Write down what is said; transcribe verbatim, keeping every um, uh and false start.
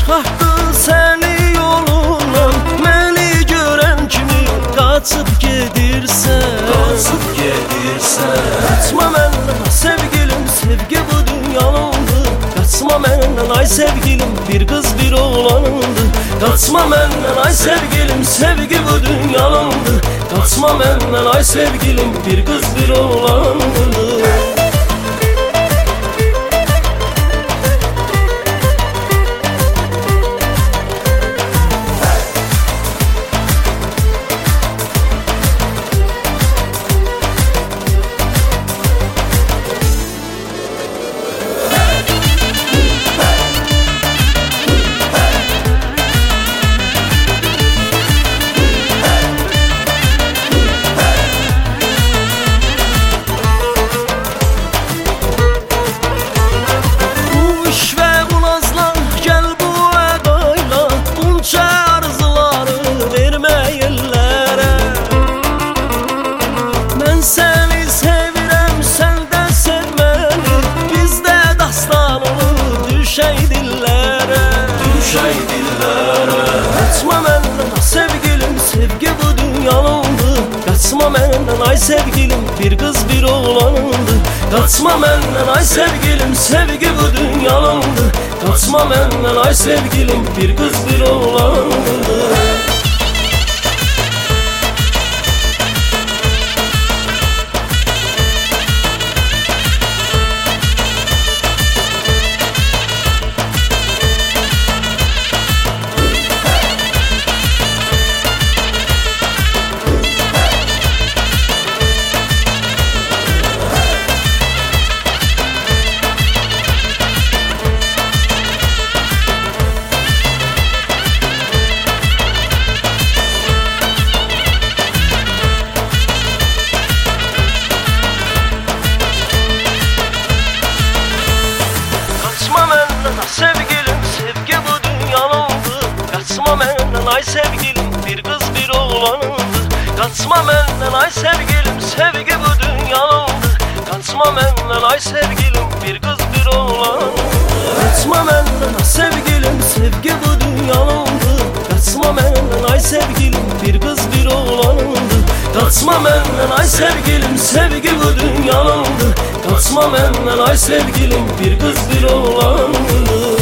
Çıxartdı seni yolundan, məni görən kimi qaçıb gedirsən, qaçıb gedirsən. Qaçma məndən sevgilim, sevgi bu dünyanındır. Qaçma məndən ay sevgilim, bir qız bir oğlanındır. Qaçma məndən ay sevgilim, sevgi bu dünyanındır. Qaçma məndən ay sevgilim, bir qız bir oğlanındır. Qaçma məndən sevgilim, sevgi bu dünyanındır. Qaçma məndən ay sevgilim, bir qız bir oğlanındır. Qaçma məndən ay sevgilim, sevgi bu dünyanındır. Qaçma məndən ay sevgilim, bir qız bir oğlanındır. Sevgilim, sevgi bu dünyanındır. Qaçma məndən ay sevgilim, bir qız bir oğlanındır. Qaçma məndən ay sevgilim, sevgi bu dünyanındır. Qaçma məndən ay sevgilim, bir qız bir oğlanındır. Qaçma məndən sevgilim, sevgi bu dünyanındır. Qaçma məndən ay sevgilim, bir qız bir oğlanındır. Qaçma məndən ay sevgilim, sevgi bu dünyanındır. Qaçma məndən ay sevgilim, bir qız bir oğlanındır.